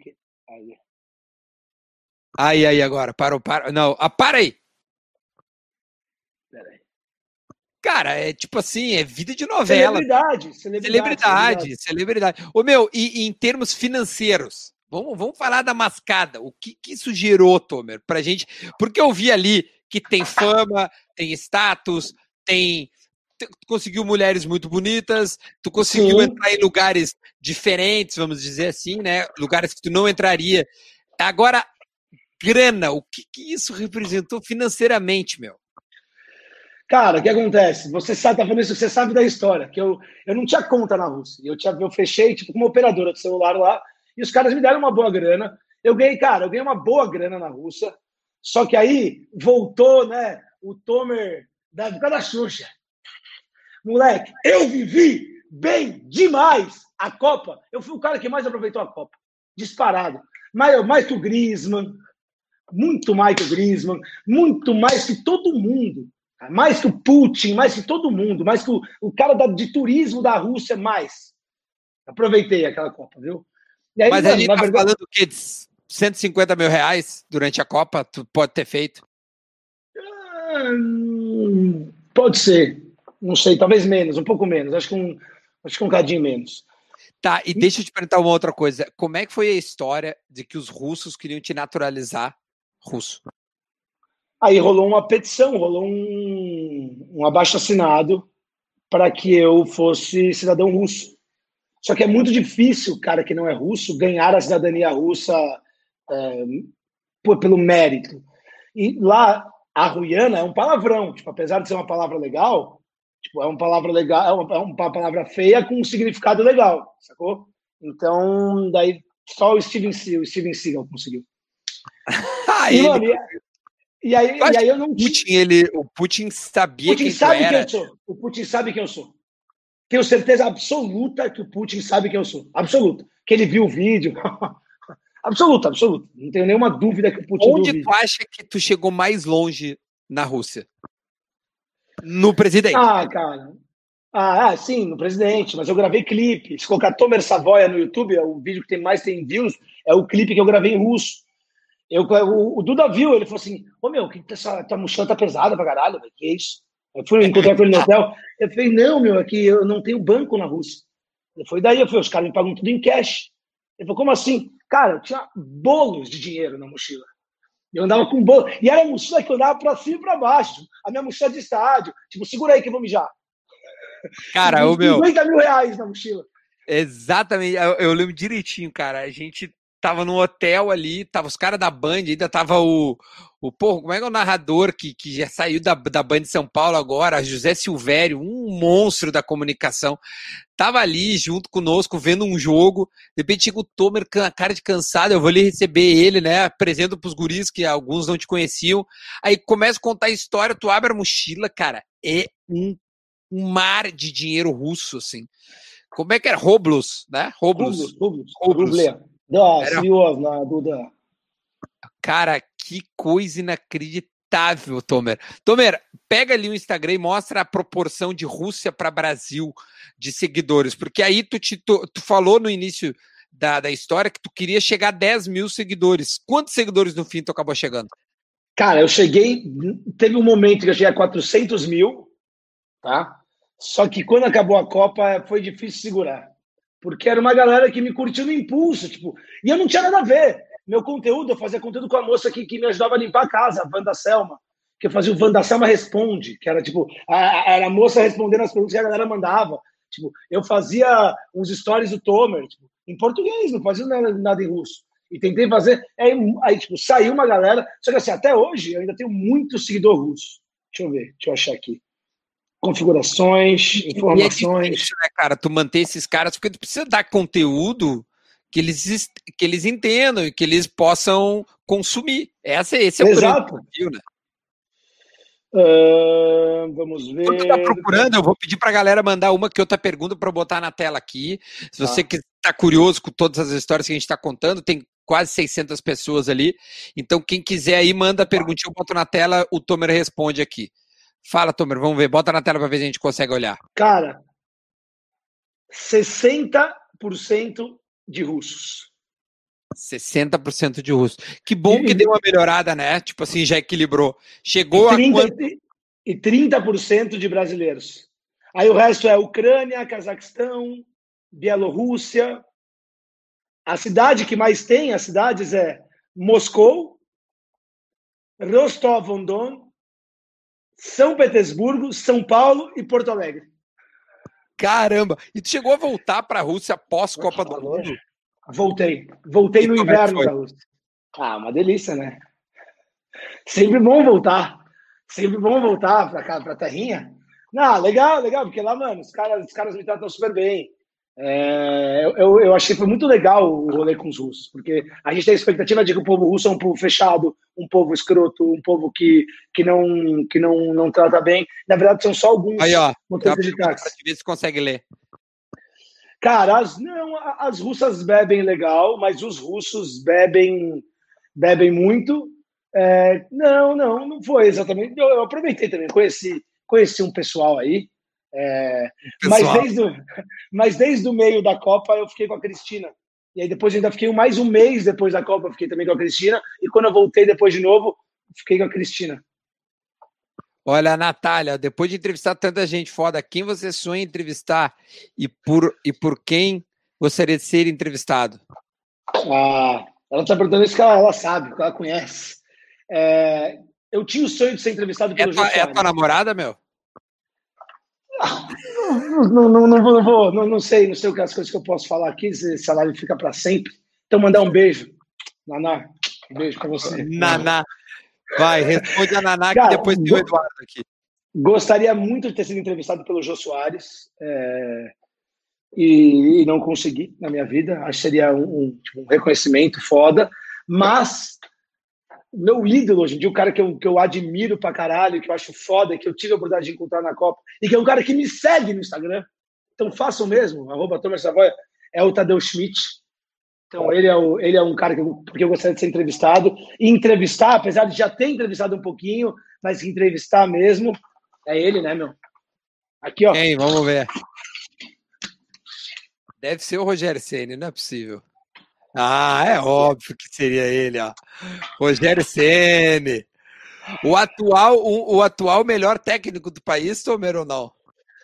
Aí, agora. Parou. Não, para aí. Peraí. Cara, é tipo assim, é vida de novela. Celebridade. Ô, meu, e em termos financeiros, vamos falar da mascada. O que isso gerou, Tomer, pra gente? Porque eu vi ali que tem fama, tem status, tu conseguiu mulheres muito bonitas, tu conseguiu entrar em lugares diferentes, vamos dizer assim, né? Lugares que tu não entraria. Agora, grana, o que isso representou financeiramente, meu? Cara, o que acontece? Você sabe, tá falando isso, você sabe da história, que eu não tinha conta na Rússia. Eu fechei, tipo, com uma operadora de celular lá, e os caras me deram uma boa grana. Eu ganhei uma boa grana na Rússia, só que aí voltou, né, o Tomer da época da Xuxa. Moleque, eu vivi bem demais a Copa. Eu fui o cara que mais aproveitou a Copa, disparado. Mais que o Griezmann, muito mais que o Griezmann, muito mais que todo mundo. Mais que o Putin, mais que todo mundo, mais que o cara de turismo da Rússia, mais. Aproveitei aquela Copa, viu? E aí, Mas mano, a gente tá falando o quê? De 150 mil reais durante a Copa? Tu pode ter feito? Pode ser. Não sei, talvez menos, um pouco menos. Acho que um cadinho menos. Tá, e deixa eu te perguntar uma outra coisa. Como é que foi a história de que os russos queriam te naturalizar russo? Aí rolou uma petição, rolou um abaixo-assinado para que eu fosse cidadão russo. Só que é muito difícil, cara que não é russo, ganhar a cidadania russa pelo mérito. E lá, a Ruiana é um palavrão. Tipo, apesar de ser uma palavra legal, tipo, é uma palavra legal, é uma palavra feia com um significado legal, sacou? Então, daí só o Steven Seagal conseguiu. E aí eu não o Putin sabia quem tu era. O Putin sabe quem eu sou. Tenho certeza absoluta que o Putin sabe quem eu sou. Absoluta. Que ele viu o vídeo. Absoluta. Não tenho nenhuma dúvida que o Putin viu o vídeo. Onde tu acha que tu chegou mais longe na Rússia? No presidente. Cara. Sim, no presidente. Mas eu gravei clipe. Se colocar Tomer Savoia no YouTube, é o vídeo que tem views, é o clipe que eu gravei em russo. O Duda viu, ele falou assim, meu, que tua mochila tá pesada pra caralho, que é isso? Eu fui encontrar com ele no hotel, eu falei, não, meu, aqui eu não tenho banco na Rússia. Ele foi daí, os caras me pagam tudo em cash. Ele falou, como assim? Cara, eu tinha bolos de dinheiro na mochila. Eu andava com bolo, e era a mochila que eu andava pra cima e pra baixo. A minha mochila de estádio, tipo, segura aí que eu vou mijar. Cara, o meu... 50 mil reais na mochila. Exatamente, eu lembro direitinho, cara, a gente tava no hotel ali, tava os caras da Band, ainda tava como é que é o narrador que já saiu da Band de São Paulo agora, José Silvério, um monstro da comunicação, tava ali junto conosco, vendo um jogo, de repente chega o Tomer com a cara de cansado, eu vou ali receber ele, né, apresento pros guris, que alguns não te conheciam, aí começa a contar a história, tu abre a mochila, cara, é um mar de dinheiro russo, assim. Como é que era? Rublos, né? Rublos. Да, серьезно, Duda. Cara, que coisa inacreditável, Tomer. Tomer, pega ali o Instagram e mostra a proporção de Rússia para Brasil de seguidores, porque aí tu falou no início da história que tu queria chegar a 10 mil seguidores. Quantos seguidores no fim tu acabou chegando? Cara, teve um momento que eu cheguei a 400 mil, tá? Só que quando acabou a Copa foi difícil segurar. Porque era uma galera que me curtiu no impulso, tipo, e eu não tinha nada a ver. meu conteúdo, eu fazia conteúdo com a moça que me ajudava a limpar a casa, a Wanda Selma, que eu fazia o Wanda Selma Responde, que era tipo, era a moça respondendo as perguntas que a galera mandava. Tipo, eu fazia uns stories do Tomer, tipo, em português, não fazia nada em russo. E tentei fazer, aí tipo, saiu uma galera, só que assim, até hoje eu ainda tenho muito seguidor russo. Deixa eu achar aqui. Configurações, informações. E é difícil, né, cara, tu manter esses caras, porque tu precisa dar conteúdo que eles entendam e que eles possam consumir. Esse é o grande desafio, né? Vamos ver. Quando tu tá procurando, eu vou pedir pra galera mandar uma que outra pergunta pra eu botar na tela aqui. Se você que tá curioso com todas as histórias que a gente tá contando, tem quase 600 pessoas ali. Então, quem quiser aí, manda a perguntinha, eu boto na tela, o Tomer responde aqui. Fala, Tomer, vamos ver. Bota na tela pra ver se a gente consegue olhar. Cara, 60% de russos. 60% de russos. Que bom que deu uma melhorada, né? Tipo assim, já equilibrou. Chegou a quanto? E 30% de brasileiros. Aí o resto é Ucrânia, Cazaquistão, Bielorrússia. A cidade que mais tem, as cidades é Moscou, Rostov-on-Don, São Petersburgo, São Paulo e Porto Alegre. Caramba! E tu chegou a voltar para a Rússia pós Copa do Mundo? Voltei no inverno da Rússia. Uma delícia, né? Sempre bom voltar pra cá, pra terrinha. Não, legal, porque lá, mano, os caras me tratam super bem. Eu achei que foi muito legal o rolê com os russos, porque a gente tem a expectativa de que o povo russo é um povo fechado, um povo escroto, um povo que não trata bem. Na verdade, são só alguns motoristas de táxi. Pra ver se consegue ler. Cara, as russas bebem legal, mas os russos bebem muito. Não foi exatamente. Eu aproveitei também, conheci um pessoal aí. Mas desde o meio da Copa eu fiquei com a Cristina. E aí depois ainda fiquei mais um mês depois da Copa, fiquei também com a Cristina. E quando eu voltei depois de novo, fiquei com a Cristina. Olha, Natália, depois de entrevistar tanta gente foda, quem você sonha entrevistar e por quem gostaria de ser entrevistado? Ela está perguntando isso que ela sabe, que ela conhece. Eu tinha o sonho de ser entrevistado pelo Jô Soares. É tua namorada, meu? Não sei as coisas que eu posso falar aqui, se a live fica para sempre. Então, mandar um beijo. Naná, um beijo para você. Naná. Vai, responde a Naná, que depois tem o Eduardo aqui. Gostaria muito de ter sido entrevistado pelo Jô Soares, e não consegui na minha vida. Acho que seria um reconhecimento foda. Mas meu ídolo hoje em dia, o cara que eu admiro pra caralho, que eu acho foda, que eu tive a oportunidade de encontrar na Copa, e que é um cara que me segue no Instagram, então façam mesmo, @TomerSavoia, é o Tadeu Schmidt. Então ele é um cara que eu gostaria de ser entrevistado. E entrevistar, apesar de já ter entrevistado um pouquinho, mas entrevistar mesmo, é ele, né, meu? Aqui, ó. Quem? Vamos ver. Deve ser o Rogério Ceni, não é possível. É óbvio que seria ele, ó. Rogério Ceni. O atual melhor técnico do país, Tomer, ou não?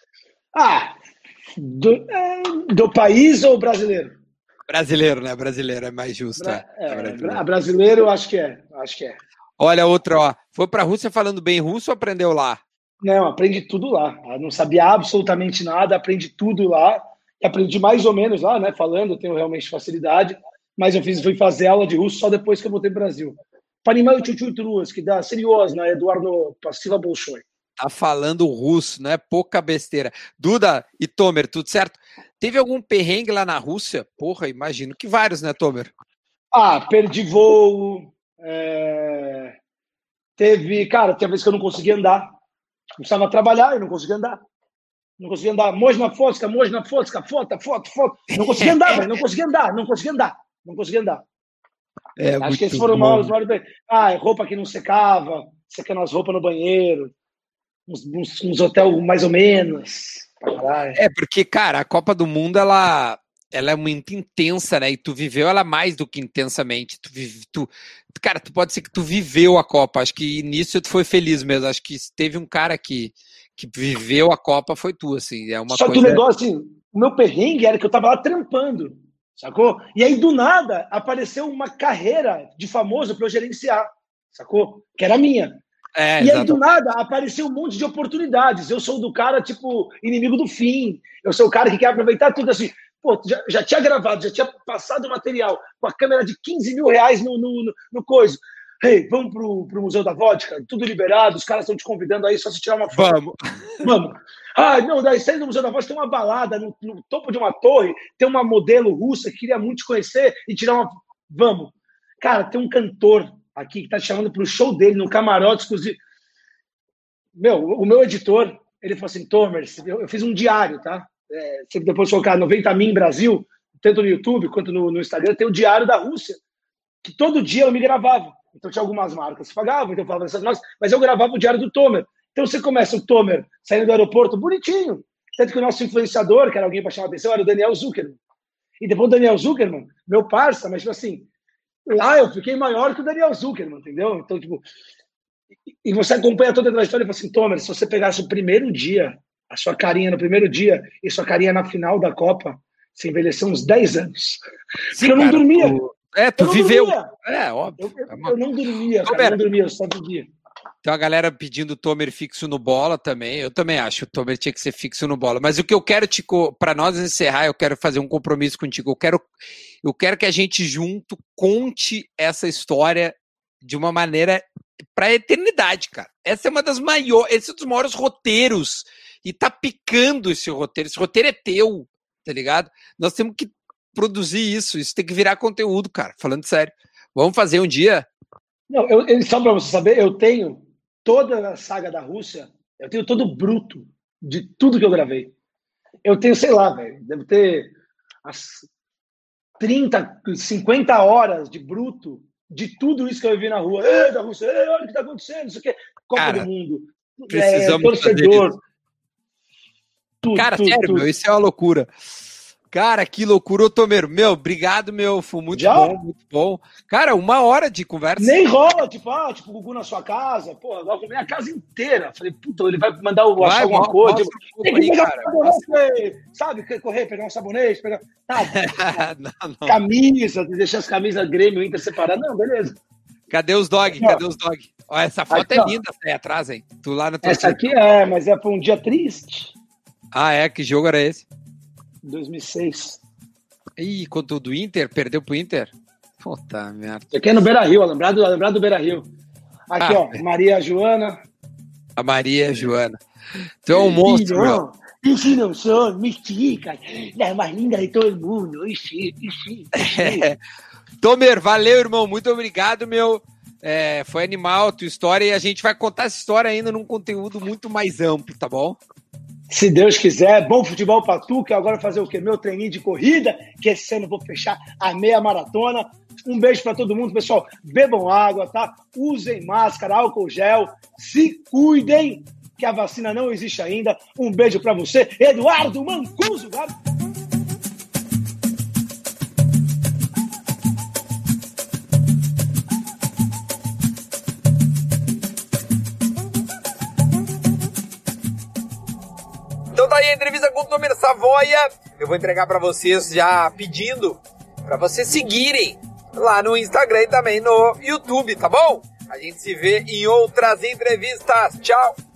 Do país ou brasileiro? Brasileiro, né? Brasileiro é mais justo. Brasileiro, acho que é. Olha, outra, ó. Foi pra Rússia falando bem russo ou aprendeu lá? Não, aprendi tudo lá. Eu não sabia absolutamente nada, aprendi tudo lá. E aprendi mais ou menos lá, né? Falando, eu tenho realmente facilidade. Mas eu fui fazer aula de russo só depois que eu voltei pro Brasil. Понимаю чуть-чуть русский, да, серьезно, Eduardo, спасибо большое. Tá falando russo, não é pouca besteira. Duda e Tomer, tudo certo? Teve algum perrengue lá na Rússia? Porra, imagino que vários, né, Tomer? Perdi voo. Teve vez que eu não conseguia andar. Precisava trabalhar e não conseguia andar. Можно фотка, foto. Não conseguia andar, velho. Não conseguia andar. Acho que esses foram maus. Roupa que não secava, secando as roupas no banheiro. Uns hotéis mais ou menos. Caralho. Porque, cara, a Copa do Mundo, ela é muito intensa, né? E tu viveu ela mais do que intensamente. Cara, tu pode ser que tu viveu a Copa. Acho que nisso tu foi feliz mesmo. Acho que teve um cara que viveu a Copa, foi tu, assim. É uma Só coisa... que o negócio, assim, o meu perrengue era que eu tava lá trampando. sacou? E aí, do nada, apareceu uma carreira de famoso para eu gerenciar, sacou? Que era minha. E aí, do nada, apareceu um monte de oportunidades. Eu sou do cara, tipo, inimigo do fim. Eu sou o cara que quer aproveitar tudo assim. Pô, já tinha gravado, já tinha passado o material com a câmera de 15 mil reais no coisa. Hey, vamos pro Museu da Vodka? Tudo liberado, os caras estão te convidando aí, só se tirar uma foto. Vamos. Ah, não, daí saindo do Museu da Vodka tem uma balada no topo de uma torre, tem uma modelo russa que queria muito te conhecer e tirar uma... Vamos. Cara, tem um cantor aqui que tá te chamando pro show dele, no camarote exclusivo. O meu editor, ele falou assim, Tomer, eu fiz um diário, tá? Você depois colocar 90 Min Brasil, tanto no YouTube quanto no Instagram, tem o diário da Rússia, que todo dia eu me gravava. Então tinha algumas marcas que pagavam, então eu falava dessas marcas, mas eu gravava o diário do Tomer. Então você começa o Tomer saindo do aeroporto, bonitinho. Tanto que o nosso influenciador, que era alguém para chamar a atenção, era o Daniel Zuckerman. E depois o Daniel Zuckerman, meu parça, mas tipo assim, lá eu fiquei maior que o Daniel Zuckerman, entendeu? Então, tipo, e você acompanha toda a trajetória e fala assim, Tomer, se você pegasse o primeiro dia, a sua carinha no primeiro dia e sua carinha na final da Copa, você envelheceu uns 10 anos. Sim, porque eu não dormia. Tu viveu. Dormia. Óbvio. Eu não dormia, cara, eu não dormia, eu só vivia. Tem uma galera pedindo o Tomer fixo no bola também. Eu também acho que o Tomer tinha que ser fixo no bola. Mas o que eu quero, Tico, para nós encerrar, eu quero fazer um compromisso contigo. Eu quero que a gente junto conte essa história de uma maneira para a eternidade, cara. Essa é uma das maiores, esse é um dos maiores roteiros. E tá picando esse roteiro. Esse roteiro é teu, tá ligado? Nós temos que produzir isso. Isso tem que virar conteúdo, cara. Falando sério. Vamos fazer um dia? Não, só para você saber, eu tenho toda a saga da Rússia, eu tenho todo o bruto de tudo que eu gravei. Eu tenho, sei lá, velho, deve ter as 30, 50 horas de bruto de tudo isso que eu vi na rua. Da Rússia, olha o que tá acontecendo, isso aqui. Copa cara, do Mundo. Precisamos torcedor. Tudo, sério, meu, isso é uma loucura. Cara, que loucura, ô Tomer. Meu, obrigado, meu. Foi muito bom, muito bom. Cara, 1 hora de conversa. Nem rola, tipo, o Gugu na sua casa. Pô, eu comi a casa inteira. Falei, puta, ele vai mandar achar alguma coisa. Tem que pegar um sabonete, sabe? Correr, pegar um sabonete, pegar... não. Camisa, deixar as camisas Grêmio Inter separadas. Não, beleza. Cadê os dog? Cadê os dog? Ó, essa foto aqui, é linda aí atrás, hein? Tu lá na tua essa aqui mas é pra um dia triste. Ah, é? Que jogo era esse? 2006. Ih, contra o do Inter? Perdeu pro Inter? Puta merda. Isso aqui é no Beira-Rio, lembrar do Beira-Rio. Aqui, ó, Maria Joana. A Maria Joana. Tu é um monstro, meu. Isso não sou, mística, das mais lindas de todo mundo. Ixi. Tomer, valeu, irmão. Muito obrigado, meu. Foi animal a tua história e a gente vai contar essa história ainda num conteúdo muito mais amplo, tá bom? Se Deus quiser, bom futebol pra tu, que agora fazer o quê? Meu treininho de corrida, que esse ano eu vou fechar a meia maratona. Um beijo pra todo mundo, pessoal. Bebam água, tá? Usem máscara, álcool gel. Se cuidem, que a vacina não existe ainda. Um beijo pra você, Eduardo Mancuso, cara. Então tá aí a entrevista com o Tomer Savoia. Eu vou entregar pra vocês já pedindo pra vocês seguirem lá no Instagram e também no YouTube, tá bom? A gente se vê em outras entrevistas. Tchau!